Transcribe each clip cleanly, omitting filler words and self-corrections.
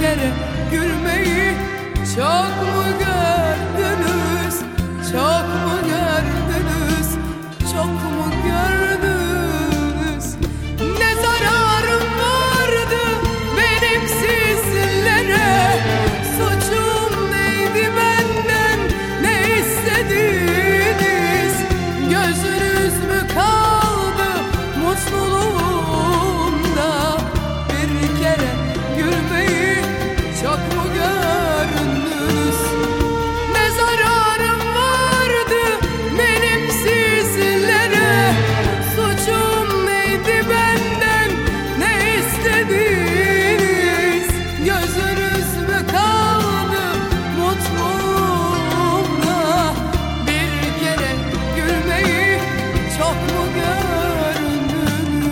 kere gülmeyi çok mu gördünüz? Çok mu gördünüz? Çok mu gördünüz? Ne zararım vardı benim sizlere? Suçum neydi benden? Ne istediniz? Gözünüz mü kaldı mutluluğumda? Bir kere gülmeyi çok mu gördünüz? Ne zararım vardı benim sizlere? Suçum neydi benden? Ne istediniz? Gözünüz mü kaldı mutluluğumda? Bir kere gülmeyi çok mu gördünüz?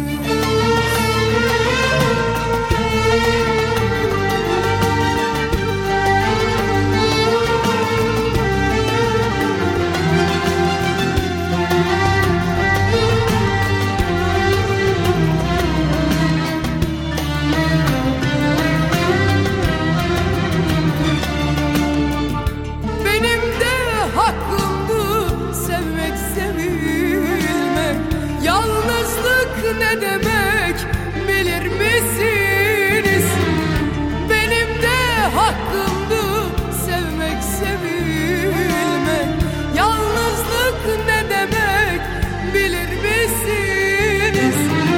Benim de hakkımdı sevmek, sevilmek. Yalnızlık ne demek bilir misiniz? Benim de hakkımdı sevmek, sevilmek. Yalnızlık ne demek bilir misiniz?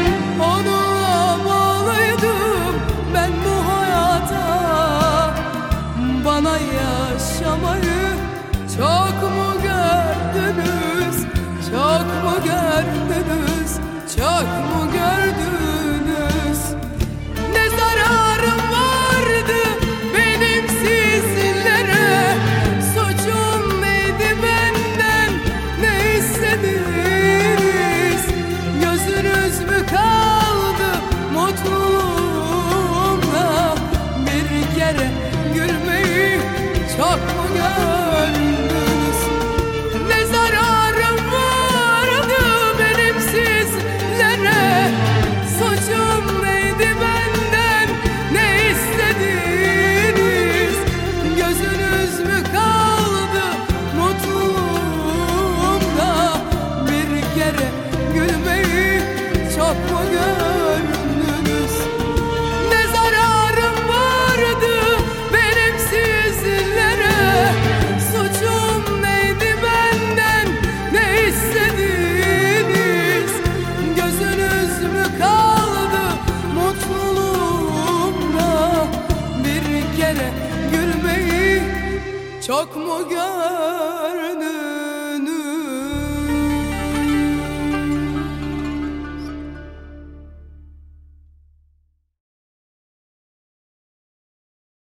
Onunla bağlıydım ben bu hayata. Bana yaşamayı çok mu gördünüz? Çok mu gördünüz? Çok mu gördünüz? Ne zararım vardı benim sizlere? Suçum neydi benden? Ne istediniz? Gözünüz mü kaldı mutluluğumda? Bir kere gülmeyi çok mu gördünüz? Ne zararım vardı benim sizlere? Suçum neydi benden? Ne istediniz? Gözünüz mü kaldı mutluluğumda? Bir kere gülmeyi çok mu gördünüz? Ne zararım vardı benim sizlere? Suçum neydi benden? Ne istediniz? Gözünüz mü kaldı mutluluğumda? Bir kere gülmeyi çok mu gördünüz?